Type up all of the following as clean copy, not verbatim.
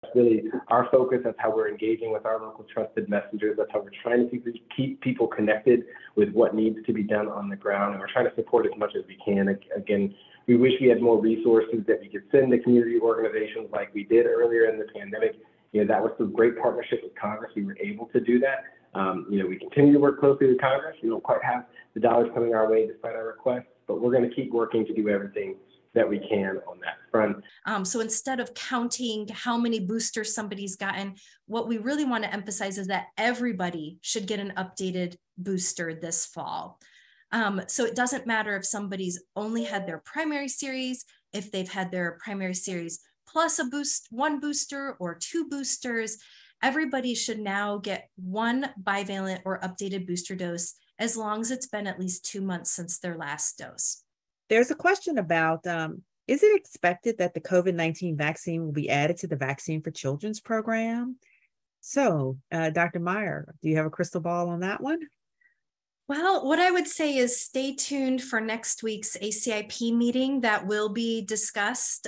really our focus. That's how we're engaging with our local trusted messengers. That's how we're trying to keep people connected with what needs to be done on the ground. And we're trying to support as much as we can. Again, we wish we had more resources that we could send to community organizations like we did earlier in the pandemic. That was through great partnership with Congress. We were able to do that. We continue to work closely with Congress. We don't quite have the dollars coming our way despite our requests, but we're going to keep working to do everything that we can on that front. So instead of counting how many boosters somebody's gotten, what we really want to emphasize is that everybody should get an updated booster this fall. So it doesn't matter if somebody's only had their primary series, if they've had their primary series plus one booster or 2 boosters. Everybody should now get 1 bivalent or updated booster dose as long as it's been at least 2 months since their last dose. There's a question about, is it expected that the COVID-19 vaccine will be added to the Vaccine for Children's program? So, Dr. Meyer, do you have a crystal ball on that one? Well, what I would say is stay tuned for next week's ACIP meeting that will be discussed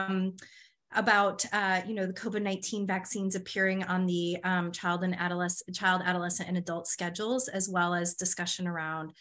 about the COVID-19 vaccines appearing on the child, adolescent, and adult schedules, as well as discussion around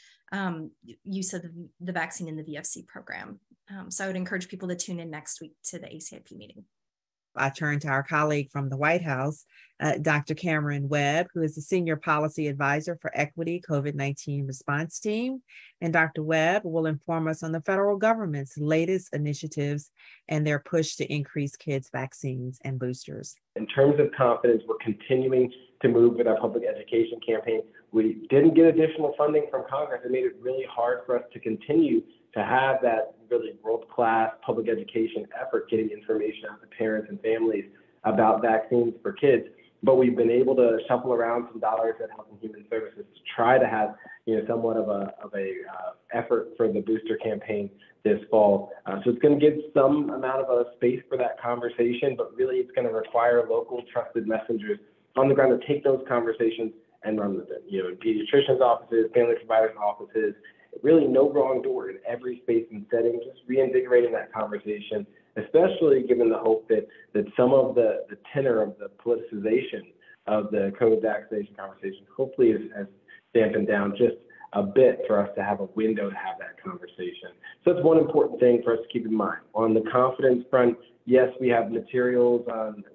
use of the vaccine in the VFC program. So I would encourage people to tune in next week to the ACIP meeting. I turn to our colleague from the White House, Dr. Cameron Webb, who is the Senior Policy Advisor for Equity COVID-19 Response Team. And Dr. Webb will inform us on the federal government's latest initiatives and their push to increase kids' vaccines and boosters. In terms of confidence, we're continuing to move with our public education campaign. We didn't get additional funding from Congress. It made it really hard for us to continue to have that really world-class public education effort, getting information out to parents and families about vaccines for kids. But we've been able to shuffle around some dollars at Health and Human Services to try to have somewhat of a effort for the booster campaign this fall. So it's going to give some amount of a space for that conversation, but really it's going to require local trusted messengers on the ground to take those conversations and run with them. In pediatricians' offices, family providers' offices, really no wrong door in every space and setting, just reinvigorating that conversation, especially given the hope that some of the tenor of the politicization of the COVID vaccination conversation hopefully has dampened down just a bit for us to have a window to have that conversation. So that's one important thing for us to keep in mind. On the confidence front, yes, we have materials on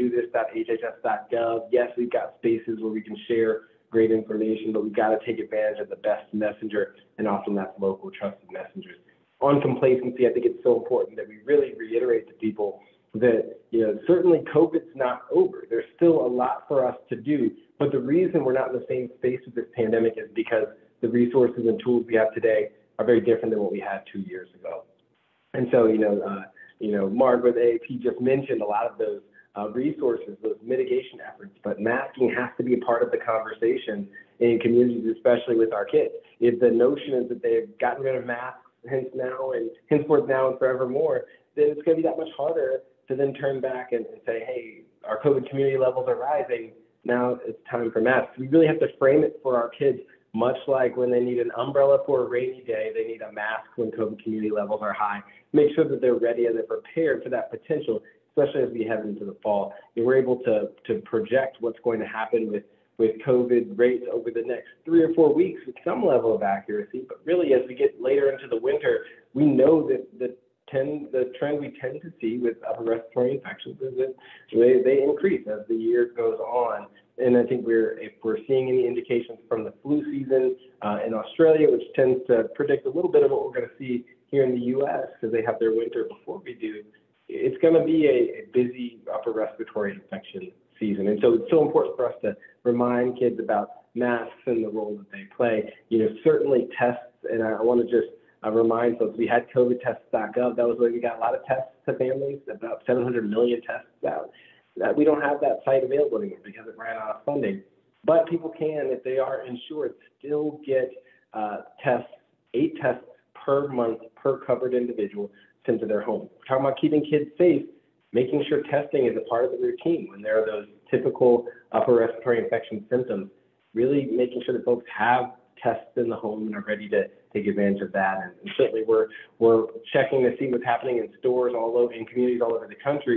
wecandothis.hhs.gov. Yes, we've got spaces where we can share great information, but we've got to take advantage of the best messenger, and often that's local trusted messengers. On complacency, I think it's so important that we really reiterate to people that certainly COVID's not over. There's still a lot for us to do, but the reason we're not in the same space with this pandemic is because the resources and tools we have today are very different than what we had 2 years ago. And so, Margaret, AAP just mentioned a lot of those resources, those mitigation efforts, but masking has to be a part of the conversation in communities, especially with our kids. If the notion is that they've gotten rid of masks henceforth now and forevermore, then it's going to be that much harder to then turn back and say, hey, our COVID community levels are rising. Now it's time for masks. We really have to frame it for our kids, much like when they need an umbrella for a rainy day, they need a mask when COVID community levels are high. Make sure that they're ready and they're prepared for that potential, especially as we head into the fall. And we're able to project what's going to happen with COVID rates over the next 3 or 4 weeks with some level of accuracy. But really, as we get later into the winter, we know that the trend we tend to see with upper respiratory infections is that they increase as the year goes on. And I think if we're seeing any indications from the flu season in Australia, which tends to predict a little bit of what we're going to see here in the U.S. because they have their winter before we do, it's going to be a busy upper respiratory infection season. And so it's so important for us to remind kids about masks and the role that they play. Certainly tests, and I want to just remind folks, we had COVIDtests.gov. That was where we got a lot of tests to families, about 700 million tests out. We don't have that site available anymore because it ran out of funding. But people can, if they are insured, still get tests, 8 tests per month per covered individual sent to their home. We're talking about keeping kids safe, making sure testing is a part of the routine when there are those typical upper respiratory infection symptoms, really making sure that folks have tests in the home and are ready to take advantage of that. And certainly we're checking to see what's happening in stores in communities all over the country to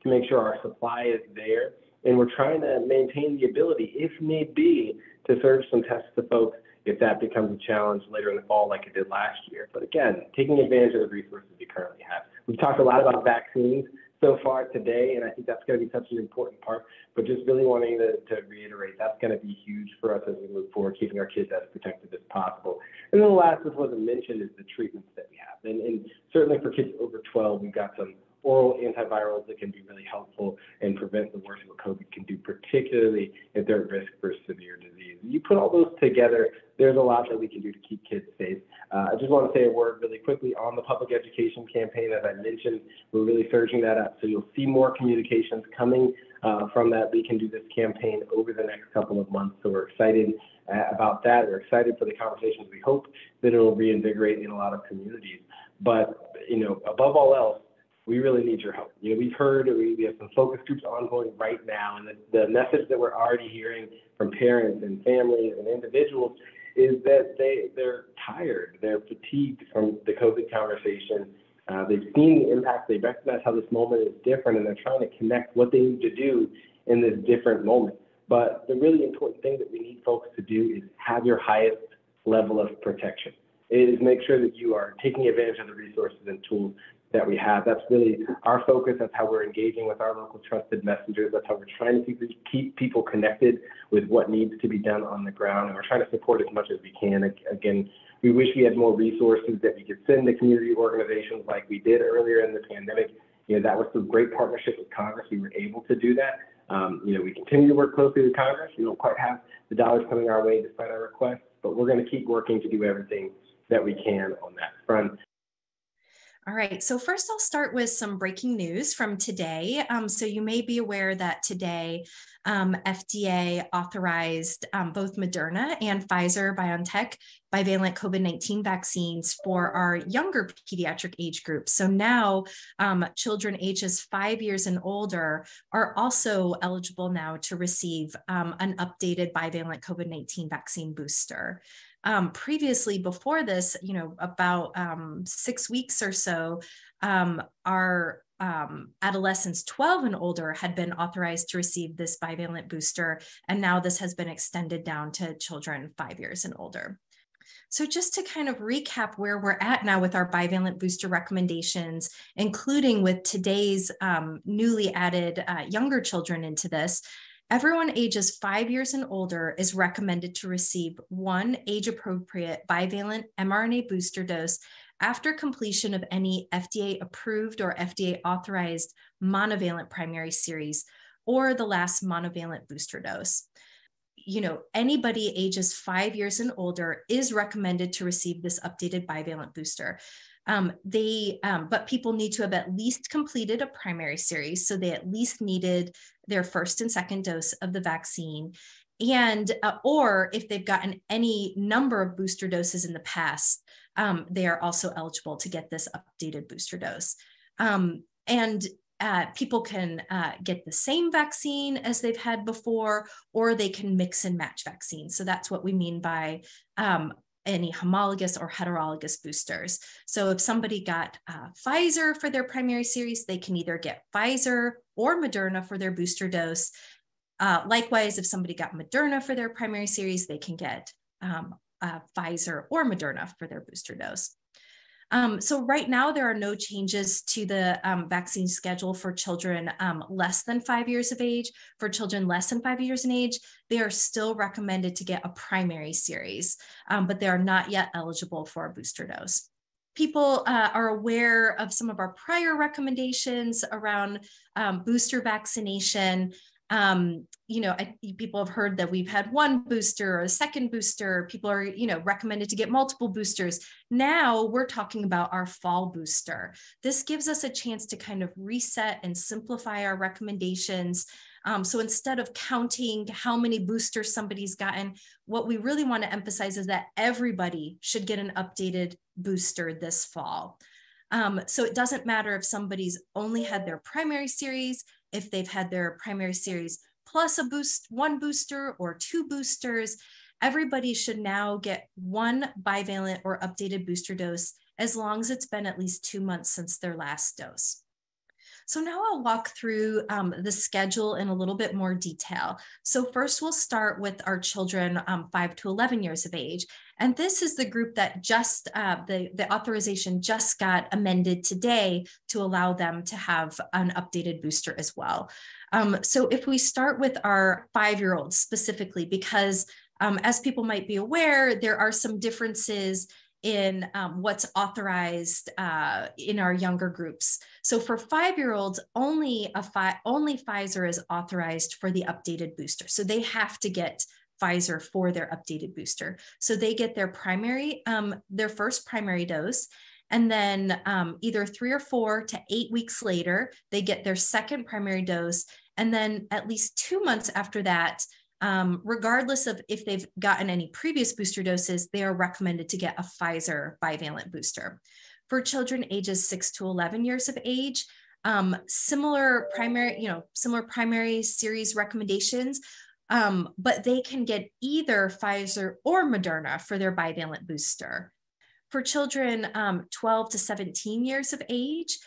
to make sure our supply is there. And we're trying to maintain the ability, if need be, to serve some tests to folks if that becomes a challenge later in the fall like it did last year. But again, taking advantage of the resources we currently have. We've talked a lot about vaccines so far today, and I think that's going to be such an important part, but just really wanting to reiterate, that's going to be huge for us as we move forward, keeping our kids as protected as possible. And then the last, which wasn't mentioned, is the treatments that we have. And certainly for kids over 12, we've got some oral antivirals that can be really helpful and prevent the worst of what COVID can do, particularly if they're at risk for severe disease. You put all those together, there's a lot that we can do to keep kids safe. I just want to say a word really quickly on the public education campaign. As I mentioned, we're really surging that up. So you'll see more communications coming from that We Can Do This campaign over the next couple of months. So we're excited about that. We're excited for the conversations. We hope that it'll reinvigorate in a lot of communities. But, above all else, we really need your help. We've heard, we have some focus groups ongoing right now, and the message that we're already hearing from parents and families and individuals is that they're tired, they're fatigued from the COVID conversation. They've seen the impact, they recognize how this moment is different, and they're trying to connect what they need to do in this different moment. But the really important thing that we need folks to do is have your highest level of protection. It is make sure that you are taking advantage of the resources and tools that we have. That's really our focus. That's how we're engaging with our local trusted messengers. That's how we're trying to keep people connected with what needs to be done on the ground. And we're trying to support as much as we can. Again, we wish we had more resources that we could send to community organizations like we did earlier in the pandemic. That was through great partnership with Congress. We were able to do that. We continue to work closely with Congress. We don't quite have the dollars coming our way despite our requests, but we're going to keep working to do everything that we can on that front. All right, so first I'll start with some breaking news from today. So you may be aware that today FDA authorized both Moderna and Pfizer-BioNTech bivalent COVID-19 vaccines for our younger pediatric age group. So now children ages 5 years and older are also eligible now to receive an updated bivalent COVID-19 vaccine booster. Previously, before this, about 6 weeks or so, our adolescents 12 and older had been authorized to receive this bivalent booster, and now this has been extended down to children 5 years and older. So just to kind of recap where we're at now with our bivalent booster recommendations, including with today's newly added younger children into this, everyone ages 5 years and older is recommended to receive one age-appropriate bivalent mRNA booster dose after completion of any FDA-approved or FDA-authorized monovalent primary series or the last monovalent booster dose. Anybody ages 5 years and older is recommended to receive this updated bivalent booster. But people need to have at least completed a primary series. So they at least needed their first and second dose of the vaccine. And, or if they've gotten any number of booster doses in the past, they are also eligible to get this updated booster dose. People can get the same vaccine as they've had before, or they can mix and match vaccines. So that's what we mean by any homologous or heterologous boosters. So if somebody got Pfizer for their primary series, they can either get Pfizer or Moderna for their booster dose. Likewise, if somebody got Moderna for their primary series, they can get Pfizer or Moderna for their booster dose. So right now, there are no changes to the vaccine schedule for children less than 5 years of age. For children less than 5 years in age, they are still recommended to get a primary series, but they are not yet eligible for a booster dose. People are aware of some of our prior recommendations around booster vaccination. People have heard that we've had one booster or a second booster. People are, recommended to get multiple boosters. Now we're talking about our fall booster. This gives us a chance to kind of reset and simplify our recommendations. So instead of counting how many boosters somebody's gotten, what we really want to emphasize is that everybody should get an updated booster this fall. So it doesn't matter if somebody's only had their primary series, if they've had their primary series plus one booster or two boosters. Everybody should now get one bivalent or updated booster dose as long as it's been at least 2 months since their last dose. So now I'll walk through the schedule in a little bit more detail. So first we'll start with our children 5 to 11 years of age. And this is the group that just, the authorization just got amended today to allow them to have an updated booster as well. So if we start with our 5-year-olds specifically, because as people might be aware, there are some differences in what's authorized in our younger groups. So for 5-year-olds, only Pfizer is authorized for the updated booster. So they have to get Pfizer for their updated booster. So they get their first primary dose, and then either 3 or 4 to 8 weeks later, they get their second primary dose. And then at least 2 months after that, regardless of if they've gotten any previous booster doses, they are recommended to get a Pfizer bivalent booster. For children ages 6 to 11 years of age, similar primary series recommendations, but they can get either Pfizer or Moderna for their bivalent booster. For children 12 to 17 years of age,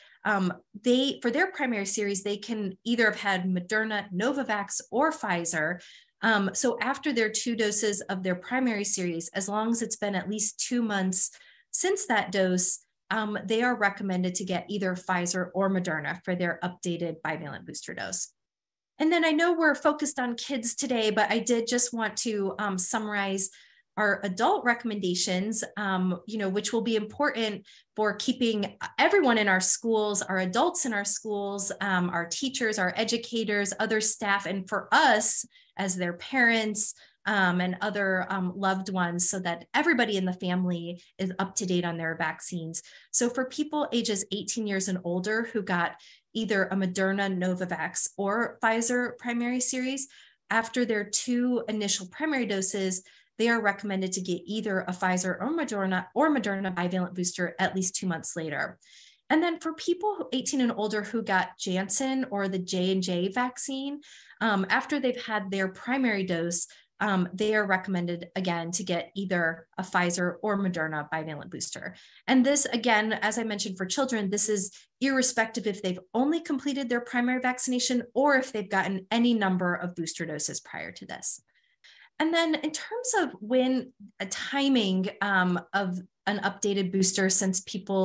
for their primary series, they can either have had Moderna, Novavax, or Pfizer. So after their 2 doses of their primary series, as long as it's been at least 2 months since that dose, they are recommended to get either Pfizer or Moderna for their updated bivalent booster dose. And then I know we're focused on kids today, but I did just want to summarize our adult recommendations, which will be important for keeping everyone in our schools, our adults in our schools, our teachers, our educators, other staff, and for us as their parents and other loved ones, so that everybody in the family is up to date on their vaccines. So for people ages 18 years and older who got either a Moderna, Novavax, or Pfizer primary series, after their 2 initial primary doses, they are recommended to get either a Pfizer or Moderna bivalent booster at least 2 months later. And then for people 18 and older who got Janssen or the J&J vaccine, after they've had their primary dose, they are recommended again to get either a Pfizer or Moderna bivalent booster. And this, again, as I mentioned for children, this is irrespective if they've only completed their primary vaccination or if they've gotten any number of booster doses prior to this. And then in terms of when a timing of an updated booster, since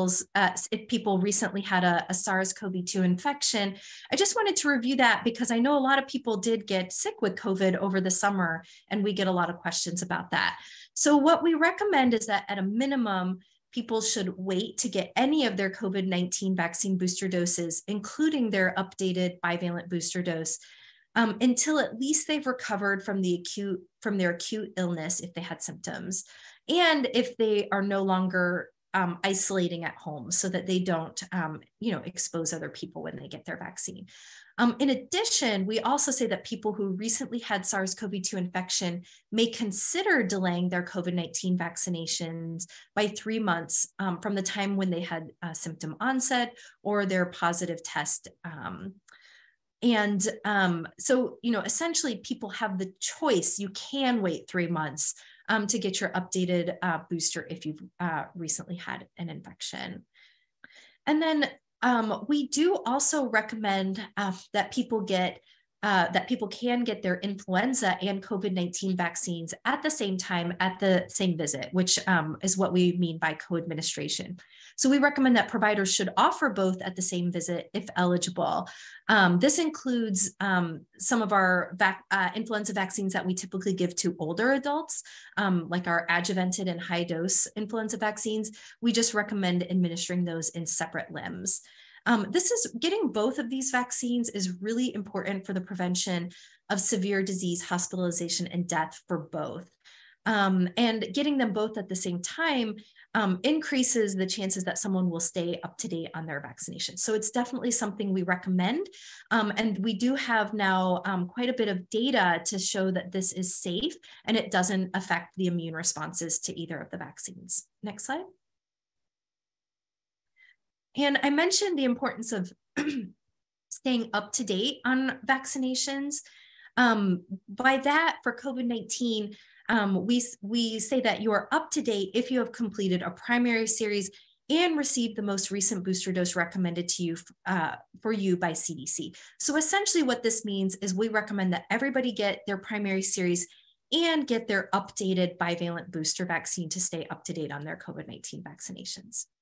if people recently had a SARS-CoV-2 infection, I just wanted to review that because I know a lot of people did get sick with COVID over the summer, and we get a lot of questions about that. So what we recommend is that at a minimum, people should wait to get any of their COVID-19 vaccine booster doses, including their updated bivalent booster dose, until at least they've recovered from their acute illness if they had symptoms, and if they are no longer isolating at home, so that they don't expose other people when they get their vaccine. In addition, we also say that people who recently had SARS-CoV-2 infection may consider delaying their COVID-19 vaccinations by 3 months from the time when they had symptom onset or their positive test. So, essentially people have the choice. You can wait 3 months to get your updated booster if you've recently had an infection. And then we do also recommend that people can get their influenza and COVID-19 vaccines at the same time at the same visit, which is what we mean by co-administration. So we recommend that providers should offer both at the same visit if eligible. This includes some of our influenza vaccines that we typically give to older adults, like our adjuvanted and high dose influenza vaccines. We just recommend administering those in separate limbs. Getting both of these vaccines is really important for the prevention of severe disease, hospitalization, and death for both. And getting them both at the same time increases the chances that someone will stay up to date on their vaccination. So it's definitely something we recommend. And we do have now quite a bit of data to show that this is safe and it doesn't affect the immune responses to either of the vaccines. Next slide. And I mentioned the importance of staying up to date on vaccinations. By that, for COVID-19, we say that you are up to date if you have completed a primary series and receive the most recent booster dose recommended to you for you by CDC. So essentially what this means is we recommend that everybody get their primary series and get their updated bivalent booster vaccine to stay up to date on their COVID-19 vaccinations.